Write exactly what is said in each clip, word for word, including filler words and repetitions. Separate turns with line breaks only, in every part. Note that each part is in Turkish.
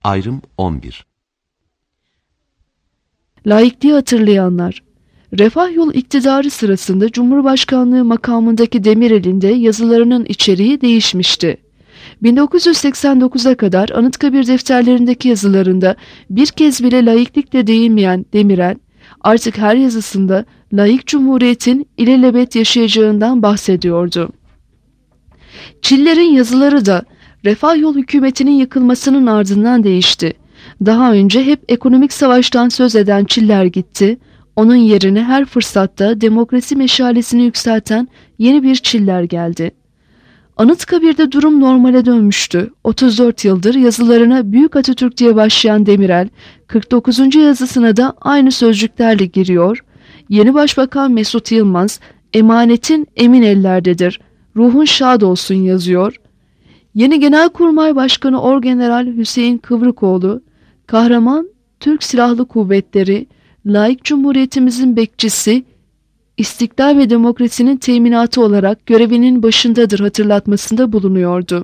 Ayrım on bir.
Laikliği hatırlayanlar. Refah Yol iktidarı sırasında Cumhurbaşkanlığı makamındaki Demirel'in de yazılarının içeriği değişmişti. bin dokuz yüz seksen dokuza kadar Anıtkabir defterlerindeki yazılarında bir kez bile laiklikle değinmeyen Demirel, artık her yazısında laik cumhuriyetin ilelebet yaşayacağından bahsediyordu. Çiller'in yazıları da Refah Yol hükümetinin yıkılmasının ardından değişti. Daha önce hep ekonomik savaştan söz eden Çiller gitti, onun yerine her fırsatta demokrasi meşalesini yükselten yeni bir Çiller geldi. Anıtkabir'de durum normale dönmüştü. otuz dört yıldır yazılarına Büyük Atatürk diye başlayan Demirel, kırk dokuzuncu yazısına da aynı sözcüklerle giriyor. Yeni Başbakan Mesut Yılmaz, emanetin emin ellerdedir, ruhun şad olsun yazıyor. Yeni Genelkurmay Başkanı Orgeneral Hüseyin Kıvrıkoğlu, kahraman Türk Silahlı Kuvvetleri, laik cumhuriyetimizin bekçisi, İstiklal ve demokrasinin teminatı olarak görevinin başındadır hatırlatmasında bulunuyordu.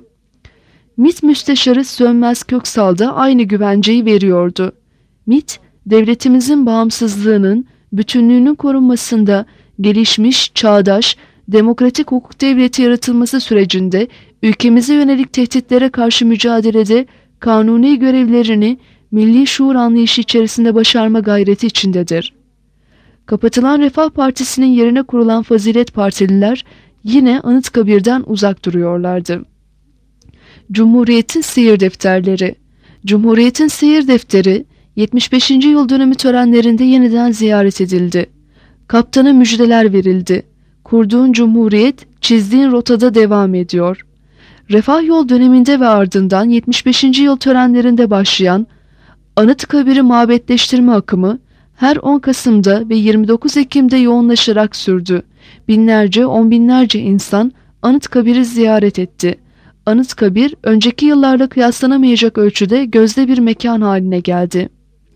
MİT Müsteşarı Sönmez Köksal da aynı güvenceyi veriyordu. MİT, devletimizin bağımsızlığının, bütünlüğünün korunmasında gelişmiş, çağdaş, demokratik hukuk devleti yaratılması sürecinde ülkemize yönelik tehditlere karşı mücadelede kanuni görevlerini milli şuur anlayışı içerisinde başarma gayreti içindedir. Kapatılan Refah Partisi'nin yerine kurulan Fazilet Partililer yine Anıtkabir'den uzak duruyorlardı. Cumhuriyet'in seyir defterleri. Cumhuriyet'in seyir defteri yetmiş beşinci yıl dönümü törenlerinde yeniden ziyaret edildi. Kaptana müjdeler verildi. Kurduğun Cumhuriyet çizdiğin rotada devam ediyor. Refah Yol döneminde ve ardından yetmiş beşinci yıl törenlerinde başlayan Anıtkabir'i mabetleştirme akımı her on Kasım'da ve yirmi dokuz Ekim'de yoğunlaşarak sürdü. Binlerce, on binlerce insan Anıtkabir'i ziyaret etti. Anıtkabir önceki yıllarla kıyaslanamayacak ölçüde gözde bir mekan haline geldi.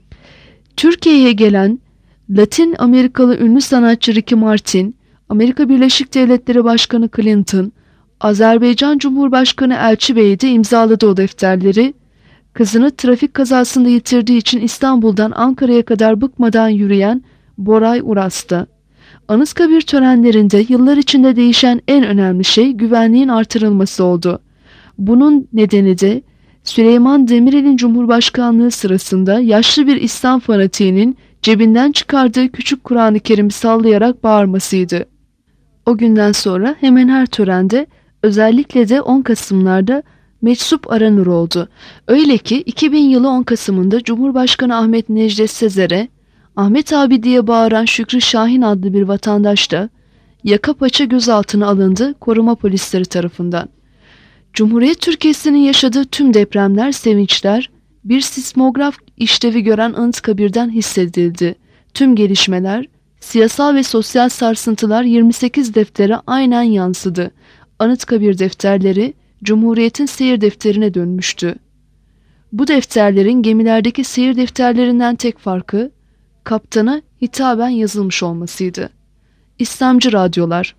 Türkiye'ye gelen Latin Amerikalı ünlü sanatçı Ricky Martin, Amerika Birleşik Devletleri Başkanı Clinton, Azerbaycan Cumhurbaşkanı Elçi Bey de imzaladı o defterleri. Kızını trafik kazasında yitirdiği için İstanbul'dan Ankara'ya kadar bıkmadan yürüyen Boray Uras'ta. Anıtkabir törenlerinde yıllar içinde değişen en önemli şey güvenliğin artırılması oldu. Bunun nedeni de Süleyman Demirel'in Cumhurbaşkanlığı sırasında yaşlı bir İslam fanatiğinin cebinden çıkardığı küçük Kur'an-ı Kerim'i sallayarak bağırmasıydı. O günden sonra hemen her törende, özellikle de on Kasım'larda meczup aranır oldu. Öyle ki iki bin yılı on Kasım'ında Cumhurbaşkanı Ahmet Necdet Sezer'e Ahmet abi diye bağıran Şükrü Şahin adlı bir vatandaş da yaka paça gözaltına alındı koruma polisleri tarafından. Cumhuriyet Türkiye'sinin yaşadığı tüm depremler, sevinçler bir sismograf işlevi gören Anıtkabir'den hissedildi. Tüm gelişmeler, siyasal ve sosyal sarsıntılar yirmi sekiz deftere aynen yansıdı. Anıtkabir defterleri Cumhuriyet'in seyir defterine dönmüştü. Bu defterlerin gemilerdeki seyir defterlerinden tek farkı kaptana hitaben yazılmış olmasıydı. İslamcı radyolar.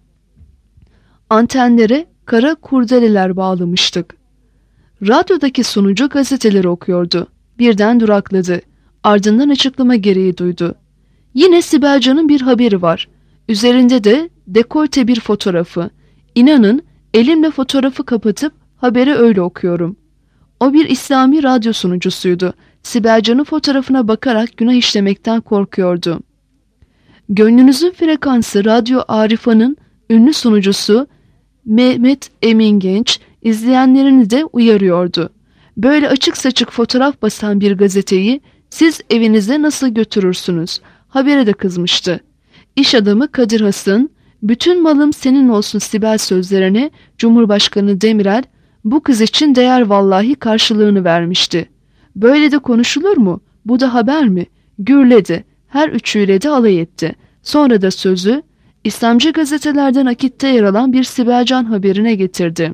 Antenlere kara kurdeleler bağlamıştık. Radyodaki sunucu gazeteleri okuyordu. Birden durakladı. Ardından açıklama gereği duydu. Yine Sibel Can'ın bir haberi var. Üzerinde de dekolte bir fotoğrafı. İnanın elimle fotoğrafı kapatıp haberi öyle okuyorum. O bir İslami radyo sunucusuydu. Sibel Can'ın fotoğrafına bakarak günah işlemekten korkuyordu. Gönlünüzün frekansı Radyo Arifa'nın ünlü sunucusu Mehmet Emin Genç izleyenlerini de uyarıyordu. Böyle açık saçık fotoğraf basan bir gazeteyi siz evinize nasıl götürürsünüz? Habere de kızmıştı. İş adamı Kadir Has'ın bütün malım senin olsun Sibel sözlerine Cumhurbaşkanı Demirel bu kız için değer vallahi karşılığını vermişti. Böyle de konuşulur mu? Bu da haber mi? Gürledi. Her üçüyle de alay etti. Sonra da sözü İslamcı gazetelerden akitte yer alan bir Sibel Can haberine getirdi.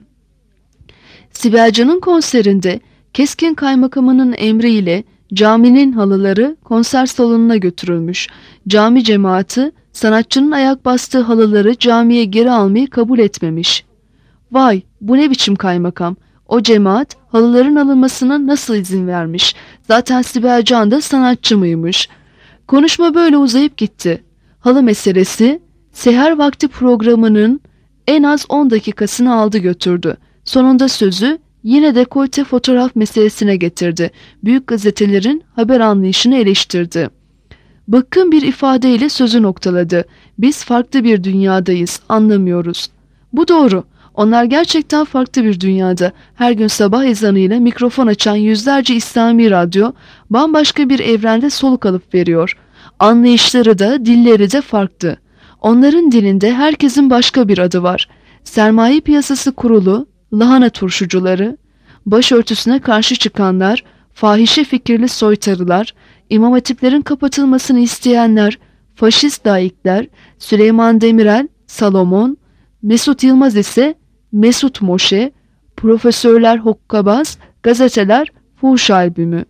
Sibel Can'ın konserinde Keskin Kaymakamı'nın emriyle caminin halıları konser salonuna götürülmüş. Cami cemaati sanatçının ayak bastığı halıları camiye geri almayı kabul etmemiş. Vay, bu ne biçim kaymakam? O cemaat halıların alınmasına nasıl izin vermiş? Zaten Sibel Can da sanatçı mıymış? Konuşma böyle uzayıp gitti. Halı meselesi seher vakti programının en az on dakikasını aldı götürdü. Sonunda sözü yine dekolte fotoğraf meselesine getirdi. Büyük gazetelerin haber anlayışını eleştirdi. Bıkkın bir ifadeyle sözü noktaladı. Biz farklı bir dünyadayız, anlamıyoruz. Bu doğru. Onlar gerçekten farklı bir dünyada. Her gün sabah ezanıyla mikrofon açan yüzlerce İslami radyo bambaşka bir evrende soluk alıp veriyor. Anlayışları da, dilleri de farklı. Onların dilinde herkesin başka bir adı var. Sermaye piyasası kurulu, lahana turşucuları, başörtüsüne karşı çıkanlar, fahişe fikirli soytarılar, İmam hatiplerin kapatılmasını isteyenler, faşist laikler, Süleyman Demirel, Salomon, Mesut Yılmaz ise Mesut Moşe, profesörler hokkabaz, gazeteler fuhuş albümü.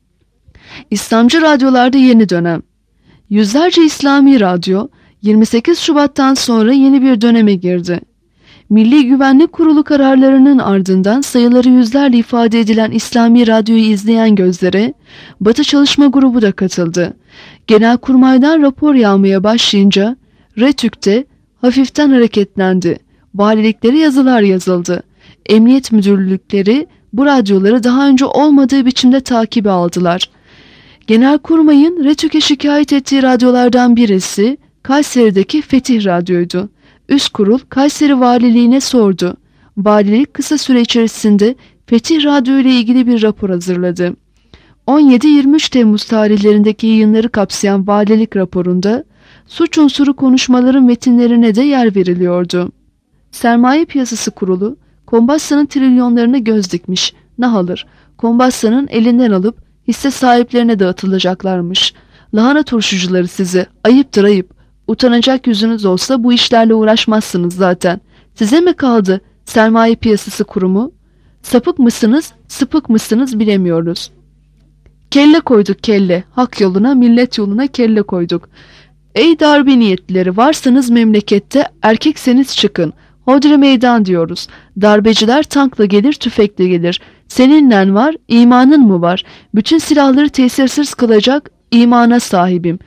İslamcı radyolarda yeni dönem. Yüzlerce İslami radyo yirmi sekiz Şubat'tan sonra yeni bir döneme girdi. Milli Güvenlik Kurulu kararlarının ardından sayıları yüzlerle ifade edilen İslami radyoyu izleyen gözlere Batı Çalışma Grubu da katıldı. Genelkurmay'dan rapor yağmaya başlayınca RETÜK'te hafiften hareketlendi. Valiliklere yazılar yazıldı. Emniyet müdürlükleri bu radyoları daha önce olmadığı biçimde takibe aldılar. Genelkurmay'ın RETÜK'e şikayet ettiği radyolardan birisi Kayseri'deki Fetih Radyo'ydu. Üst kurul Kayseri Valiliğine sordu. Valilik kısa süre içerisinde Fetih Radyo ile ilgili bir rapor hazırladı. on yedi yirmi üç Temmuz tarihlerindeki yayınları kapsayan valilik raporunda suç unsuru konuşmaların metinlerine de yer veriliyordu. Sermaye Piyasası Kurulu, Kombassa'nın trilyonlarına göz dikmiş. Nahalır, Kombassa'nın elinden alıp hisse sahiplerine dağıtılacaklarmış. Lahana turşucuları sizi, ayıptır ayıp. Utanacak yüzünüz olsa bu işlerle uğraşmazsınız zaten. Size mi kaldı Sermaye Piyasası Kurumu? Sapık mısınız, sıpık mısınız bilemiyoruz. Kelle koyduk kelle, hak yoluna, millet yoluna kelle koyduk. Ey darbe niyetlileri, varsanız memlekette, erkekseniz çıkın. Hodri meydan diyoruz. Darbeciler tankla gelir, tüfekle gelir. Seninle var, imanın mı var? Bütün silahları tesirsiz kılacak imana sahibim.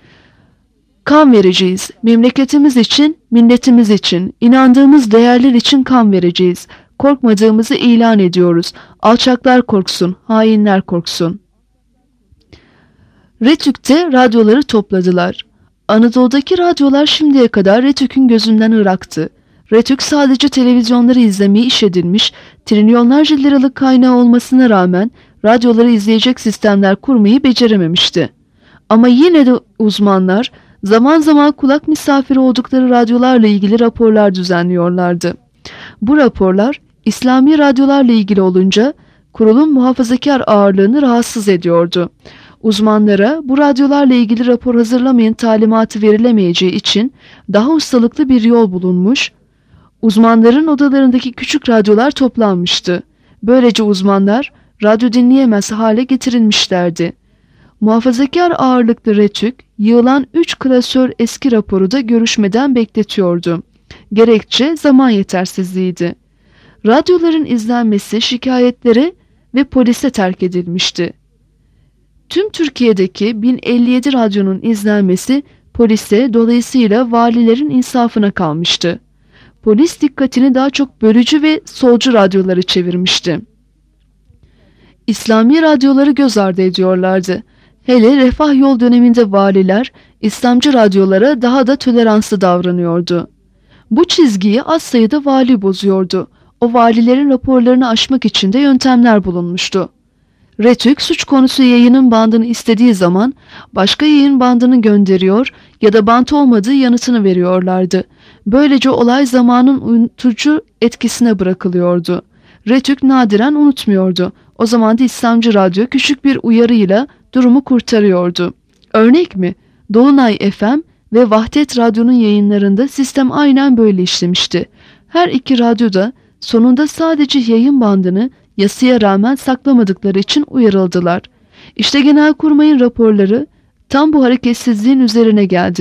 Kan vereceğiz. Memleketimiz için, milletimiz için, inandığımız değerler için kan vereceğiz. Korkmadığımızı ilan ediyoruz. Alçaklar korksun, hainler korksun. RETÜK'te radyoları topladılar. Anadolu'daki radyolar şimdiye kadar RETÜK'ün gözünden ıraktı. RETÜK sadece televizyonları izlemeyi iş edinmiş, trilyonlarca liralık kaynağı olmasına rağmen radyoları izleyecek sistemler kurmayı becerememişti. Ama yine de uzmanlar zaman zaman kulak misafiri oldukları radyolarla ilgili raporlar düzenliyorlardı. Bu raporlar İslami radyolarla ilgili olunca kurulun muhafazakar ağırlığını rahatsız ediyordu. Uzmanlara bu radyolarla ilgili rapor hazırlamayın talimatı verilemeyeceği için daha ustalıklı bir yol bulunmuş, uzmanların odalarındaki küçük radyolar toplanmıştı. Böylece uzmanlar radyo dinleyemez hale getirilmişlerdi. Muhafazakar ağırlıklı RETÜK, yığılan üç klasör eski raporu da görüşmeden bekletiyordu. Gerekçe zaman yetersizliğiydi. Radyoların izlenmesi şikayetlere ve polise terk edilmişti. Tüm Türkiye'deki bin elli yedi radyonun izlenmesi polise, dolayısıyla valilerin insafına kalmıştı. Polis dikkatini daha çok bölücü ve solcu radyoları çevirmişti. İslami radyoları göz ardı ediyorlardı. Hele Refah Yol döneminde valiler İslamcı radyolara daha da toleranslı davranıyordu. Bu çizgiyi az sayıda vali bozuyordu. O valilerin raporlarını aşmak için de yöntemler bulunmuştu. RETÜK suç konusu yayının bandını istediği zaman başka yayın bandını gönderiyor ya da bant olmadığı yanıtını veriyorlardı. Böylece olay zamanın unutucu etkisine bırakılıyordu. RETÜK nadiren unutmuyordu. O zaman da İslamcı Radyo küçük bir uyarıyla durumu kurtarıyordu. Örnek mi? Dolunay F M ve Vahdet Radyo'nun yayınlarında sistem aynen böyle işlemişti. Her iki radyoda sonunda sadece yayın bandını yasaya rağmen saklamadıkları için uyarıldılar. İşte Genelkurmay'ın raporları tam bu hareketsizliğin üzerine geldi.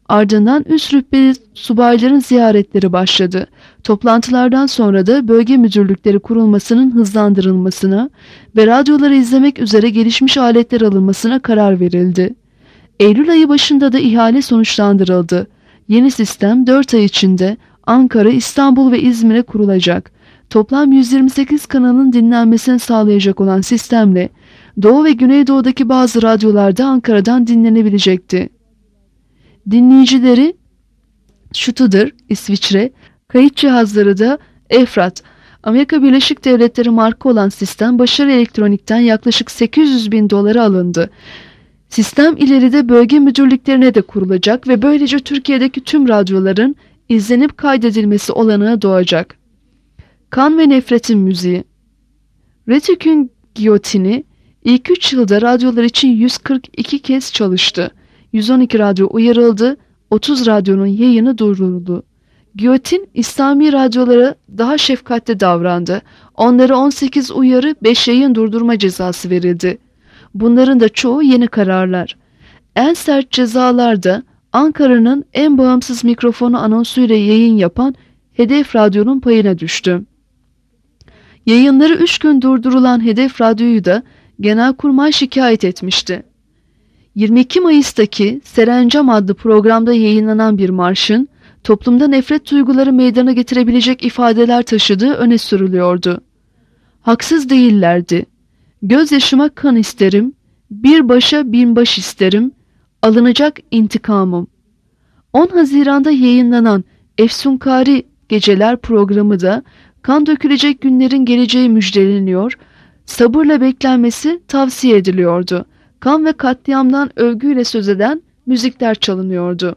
Ardından üst rütbeli subayların ziyaretleri başladı. Toplantılardan sonra da bölge müdürlükleri kurulmasının hızlandırılmasına ve radyoları izlemek üzere gelişmiş aletler alınmasına karar verildi. Eylül ayı başında da ihale sonuçlandırıldı. Yeni sistem dört ay içinde Ankara, İstanbul ve İzmir'e kurulacak. Toplam yüz yirmi sekiz kanalın dinlenmesini sağlayacak olan sistemle Doğu ve Güneydoğu'daki bazı radyolarda Ankara'dan dinlenebilecekti. Dinleyicileri Stuttgart, İsviçre, kayıt cihazları da Efrat. Amerika Birleşik Devletleri marka olan sistem Başarı Elektronik'ten yaklaşık sekiz yüz bin dolara alındı. Sistem ileride bölge müdürlüklerine de kurulacak ve böylece Türkiye'deki tüm radyoların izlenip kaydedilmesi olanağı doğacak. Kan ve Nefretin Müziği. Röntgen giyotini ilk üç yılda radyolar için yüz kırk iki kez çalıştı. yüz on iki radyo uyarıldı, otuz radyonun yayını durduruldu. Giyotin, İslami radyolara daha şefkatli davrandı. Onlara on sekiz uyarı, beş yayın durdurma cezası verildi. Bunların da çoğu yeni kararlar. En sert cezalarda Ankara'nın en bağımsız mikrofonu anonsuyla yayın yapan Hedef Radyo'nun payına düştü. Yayınları üç gün durdurulan Hedef Radyo'yu da Genelkurmay şikayet etmişti. yirmi iki Mayıs'taki Serencam adlı programda yayınlanan bir marşın toplumda nefret duyguları meydana getirebilecek ifadeler taşıdığı öne sürülüyordu. Haksız değillerdi. Gözyaşıma kan isterim, bir başa bin baş isterim, alınacak intikamım. on Haziran'da yayınlanan Efsunkari Geceler programı da kan dökülecek günlerin geleceği müjdeleniyor, sabırla beklenmesi tavsiye ediliyordu. Kan ve katliamdan övgüyle söz eden müzikler çalınıyordu.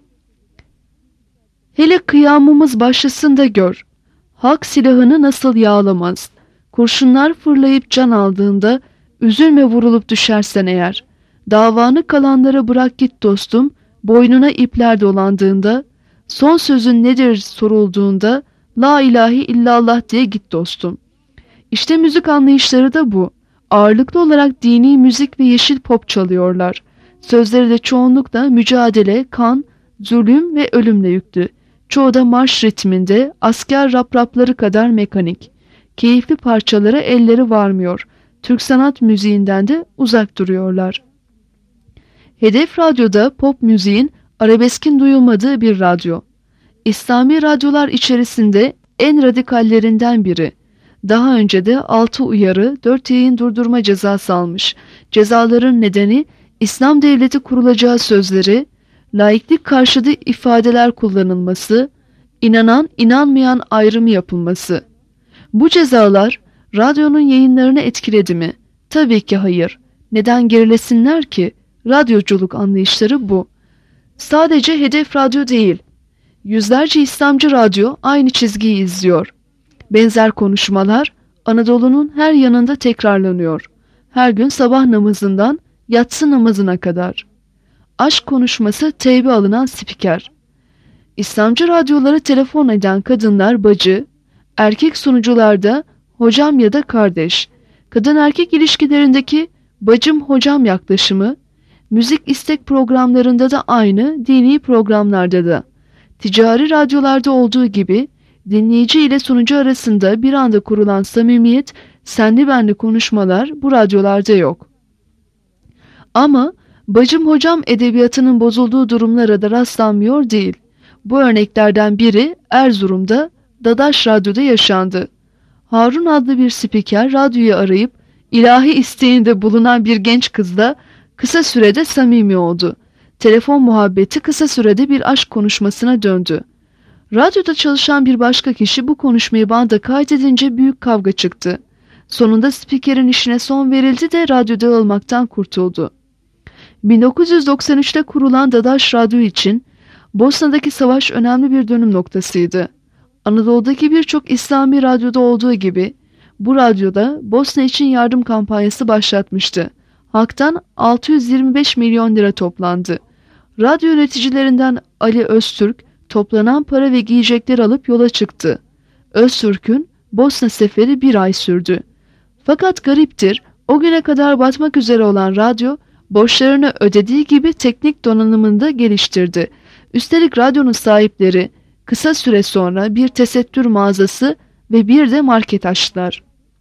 Hele kıyamımız başlasın da gör, halk silahını nasıl yağlamaz, kurşunlar fırlayıp can aldığında, üzülme vurulup düşersen eğer, davanı kalanlara bırak git dostum, boynuna ipler dolandığında, son sözün nedir sorulduğunda, la ilahe illallah diye git dostum. İşte müzik anlayışları da bu. Ağırlıklı olarak dini müzik ve yeşil pop çalıyorlar. Sözleri de çoğunlukla mücadele, kan, zulüm ve ölümle yüklü. Çoğu da marş ritminde, asker rap-rapları kadar mekanik. Keyifli parçalara elleri varmıyor. Türk sanat müziğinden de uzak duruyorlar. Hedef Radyo'da pop müziğin, arabeskin duyulmadığı bir radyo. İslami radyolar içerisinde en radikallerinden biri. Daha önce de altı uyarı, dört yayın durdurma cezası almış. Cezaların nedeni İslam devleti kurulacağı sözleri, laiklik karşıtı ifadeler kullanılması, inanan inanmayan ayrımı yapılması. Bu cezalar radyonun yayınlarını etkiledi mi? Tabii ki hayır. Neden gerilesinler ki? Radyoculuk anlayışları bu. Sadece Hedef Radyo değil. Yüzlerce İslamcı radyo aynı çizgiyi izliyor. Benzer konuşmalar Anadolu'nun her yanında tekrarlanıyor. Her gün sabah namazından yatsı namazına kadar. Aşk konuşması teybe alınan spiker. İslamcı radyolara telefon eden kadınlar bacı, erkek sunucularda hocam ya da kardeş. Kadın erkek ilişkilerindeki bacım hocam yaklaşımı, müzik istek programlarında da aynı, dini programlarda da. Ticari radyolarda olduğu gibi dinleyici ile sunucu arasında bir anda kurulan samimiyet, senli benli konuşmalar bu radyolarda yok. Ama bacım hocam edebiyatının bozulduğu durumlara da rastlanmıyor değil. Bu örneklerden biri Erzurum'da Dadaş Radyo'da yaşandı. Harun adlı bir spiker radyoyu arayıp ilahi isteğinde bulunan bir genç kızla kısa sürede samimi oldu. Telefon muhabbeti kısa sürede bir aşk konuşmasına döndü. Radyoda çalışan bir başka kişi bu konuşmayı banda kaydedince büyük kavga çıktı. Sonunda spikerin işine son verildi de radyo dağılmaktan kurtuldu. bin dokuz yüz doksan üçte kurulan Dadaş Radyo için Bosna'daki savaş önemli bir dönüm noktasıydı. Anadolu'daki birçok İslami radyoda olduğu gibi bu radyoda Bosna için yardım kampanyası başlatmıştı. Halktan altı yüz yirmi beş milyon lira toplandı. Radyo yöneticilerinden Ali Öztürk toplanan para ve giyecekler alıp yola çıktı. Öztürk'ün Bosna seferi bir ay sürdü. Fakat gariptir, o güne kadar batmak üzere olan radyo borçlarını ödediği gibi teknik donanımını da geliştirdi. Üstelik radyonun sahipleri kısa süre sonra bir tesettür mağazası ve bir de market açtılar.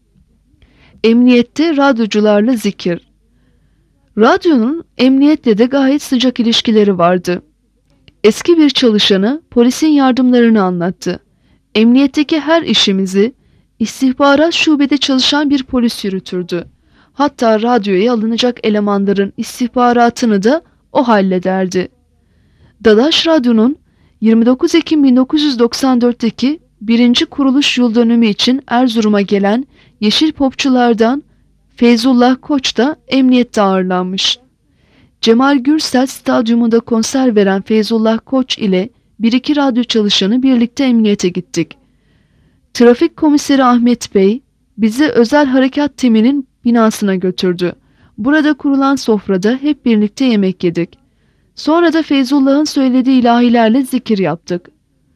Emniyette radyocularla zikir. Radyonun emniyetle de gayet sıcak ilişkileri vardı. Eski bir çalışanı polisin yardımlarını anlattı. Emniyetteki her işimizi istihbarat şubede çalışan bir polis yürütürdü. Hatta radyoya alınacak elemanların istihbaratını da o hallederdi. Dadaş Radyo'nun yirmi dokuz Ekim bin dokuz yüz doksan dörtteki birinci kuruluş yıl dönümü için Erzurum'a gelen Yeşil Popçulardan Feyzullah Koç da emniyette ağırlanmış. Cemal Gürsel Stadyumunda konser veren Feyzullah Koç ile bir iki radyo çalışanı birlikte emniyete gittik. Trafik komiseri Ahmet Bey bizi özel harekat timinin binasına götürdü. Burada kurulan sofrada hep birlikte yemek yedik. Sonra da Feyzullah'ın söylediği ilahilerle zikir yaptık.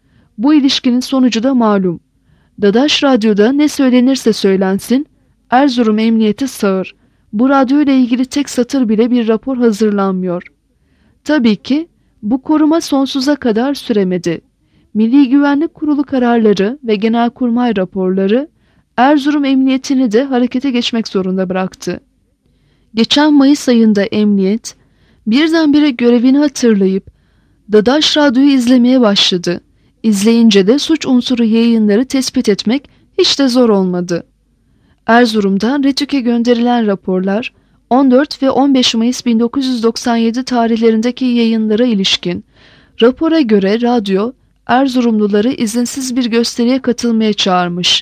Bu ilişkinin sonucu da malum. Dadaş Radyo'da ne söylenirse söylensin, Erzurum Emniyeti sağır. Bu radyo ile ilgili tek satır bile bir rapor hazırlanmıyor. Tabii ki bu koruma sonsuza kadar süremedi. Milli Güvenlik Kurulu kararları ve Genelkurmay raporları Erzurum Emniyetini de harekete geçmek zorunda bıraktı. Geçen Mayıs ayında emniyet birdenbire görevini hatırlayıp Dadaş Radyo'yu izlemeye başladı. İzleyince de suç unsuru yayınları tespit etmek hiç de zor olmadı. Erzurum'dan RETÜK'e gönderilen raporlar on dört ve on beş Mayıs bin dokuz yüz doksan yedi tarihlerindeki yayınlara ilişkin. Rapora göre radyo Erzurumluları izinsiz bir gösteriye katılmaya çağırmış.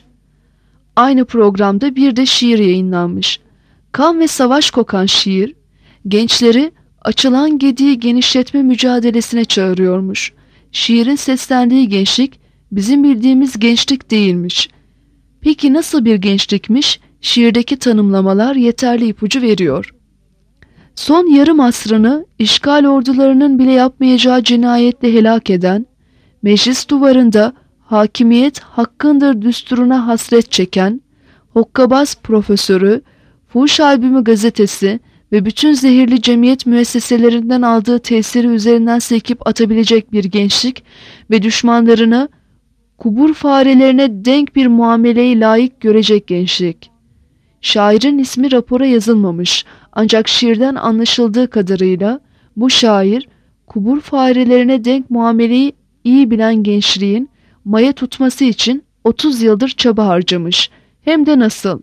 Aynı programda bir de şiir yayınlanmış. Kan ve savaş kokan şiir, gençleri açılan gediği genişletme mücadelesine çağırıyormuş. Şiirin seslendiği gençlik bizim bildiğimiz gençlik değilmiş. Peki nasıl bir gençlikmiş? Şiirdeki tanımlamalar yeterli ipucu veriyor. Son yarım asrını işgal ordularının bile yapmayacağı cinayetle helak eden, meclis duvarında hakimiyet hakkındır düsturuna hasret çeken, hokkabaz profesörü, Fuhuş Albümü gazetesi ve bütün zehirli cemiyet müesseselerinden aldığı tesiri üzerinden silkip atabilecek bir gençlik ve düşmanlarına kubur farelerine denk bir muameleyi layık görecek gençlik. Şairin ismi rapora yazılmamış ancak şiirden anlaşıldığı kadarıyla bu şair kubur farelerine denk muameleyi iyi bilen gençliğin maya tutması için otuz yıldır çaba harcamış. Hem de nasıl?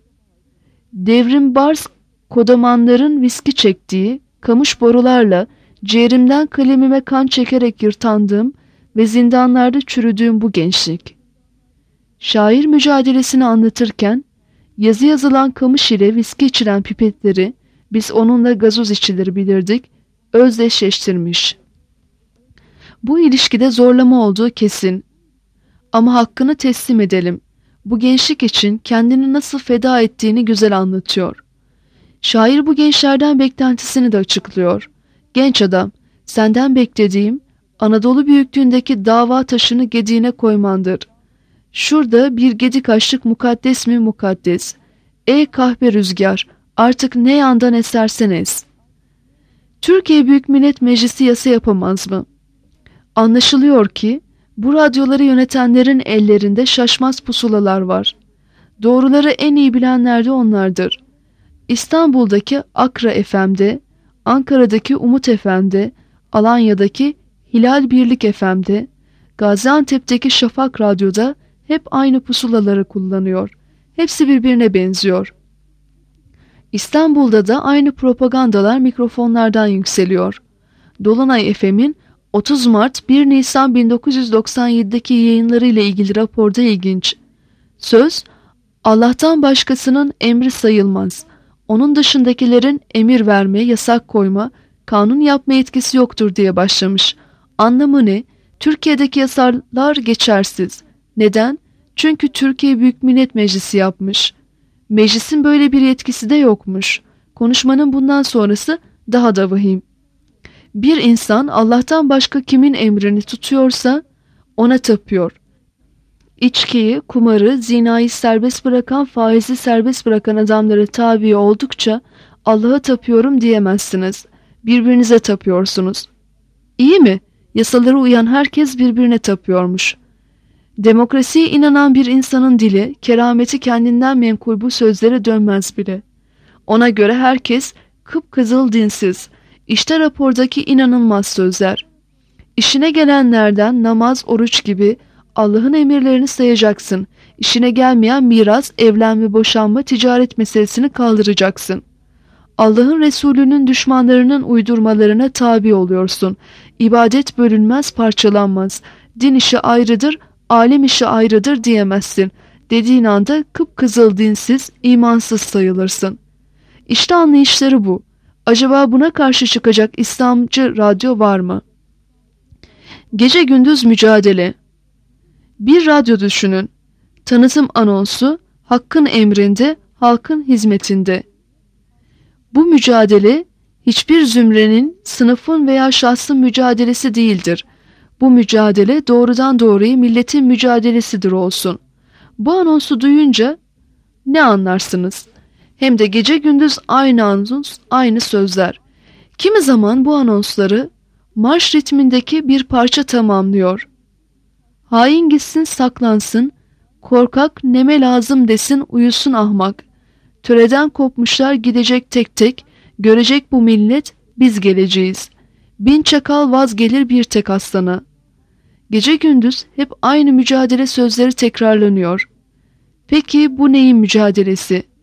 Devrim Bars kodamanların viski çektiği kamış borularla ciğerimden kalemime kan çekerek yırtandığım ve zindanlarda çürüdüğüm bu gençlik. Şair mücadelesini anlatırken yazı yazılan kamış ile viski içilen pipetleri biz onunla gazoz içilir bilirdik, özdeşleştirmiş. Bu ilişkide zorlama olduğu kesin. Ama hakkını teslim edelim. Bu gençlik için kendini nasıl feda ettiğini güzel anlatıyor. Şair bu gençlerden beklentisini de açıklıyor. Genç adam, senden beklediğim Anadolu büyüklüğündeki dava taşını gediğine koymandır. Şurada bir gedik açlık mukaddes mi mukaddes. Ey kahpe rüzgar, artık ne yandan esersen es. Türkiye Büyük Millet Meclisi yasa yapamaz mı? Anlaşılıyor ki bu radyoları yönetenlerin ellerinde şaşmaz pusulalar var. Doğruları en iyi bilenler de onlardır. İstanbul'daki Akra F M'de, Ankara'daki Umut F M'de, Alanya'daki Hilal Birlik F M'de, Gaziantep'teki Şafak Radyo'da hep aynı pusulaları kullanıyor. Hepsi birbirine benziyor. İstanbul'da da aynı propagandalar mikrofonlardan yükseliyor. Dolunay F M'in otuz Mart bir Nisan bin dokuz yüz doksan yedideki yayınları ile ilgili raporda ilginç. Söz, Allah'tan başkasının emri sayılmaz. Onun dışındakilerin emir verme, yasak koyma, kanun yapma etkisi yoktur diye başlamış. Anlamı ne? Türkiye'deki yasalar geçersiz. Neden? Çünkü Türkiye Büyük Millet Meclisi yapmış. Meclisin böyle bir yetkisi de yokmuş. Konuşmanın bundan sonrası daha da vahim. Bir insan Allah'tan başka kimin emrini tutuyorsa ona tapıyor. İçkiyi, kumarı, zinayı serbest bırakan, faizi serbest bırakan adamlara tabi oldukça Allah'a tapıyorum diyemezsiniz. Birbirinize tapıyorsunuz. İyi mi? Yasalara uyan herkes birbirine tapıyormuş. Demokrasiye inanan bir insanın dili, kerameti kendinden menkul bu sözlere dönmez bile. Ona göre herkes kıpkızıl dinsiz. İşte rapordaki inanılmaz sözler. İşine gelenlerden namaz, oruç gibi Allah'ın emirlerini sayacaksın. İşine gelmeyen miras, evlenme, boşanma, ticaret meselesini kaldıracaksın. Allah'ın Resulü'nün düşmanlarının uydurmalarına tabi oluyorsun. İbadet bölünmez, parçalanmaz. Din işi ayrıdır, alem işi ayrıdır diyemezsin. Dediğin anda kıpkızıl dinsiz, imansız sayılırsın. İşte anlayışları bu. Acaba buna karşı çıkacak İslamcı radyo var mı? Gece gündüz mücadele. Bir radyo düşünün. Tanıtım anonsu, hakkın emrinde, halkın hizmetinde. Bu mücadele hiçbir zümrenin, sınıfın veya şahsın mücadelesi değildir. Bu mücadele doğrudan doğruya milletin mücadelesidir olsun. Bu anonsu duyunca ne anlarsınız? Hem de gece gündüz aynı anons, aynı sözler. Kimi zaman bu anonsları marş ritmindeki bir parça tamamlıyor. Hain gitsin saklansın, korkak neme lazım desin uyusun ahmak. Töreden kopmuşlar gidecek tek tek, görecek bu millet biz geleceğiz. Bin çakal vazgelir bir tek aslana. Gece gündüz hep aynı mücadele sözleri tekrarlanıyor. Peki bu neyin mücadelesi?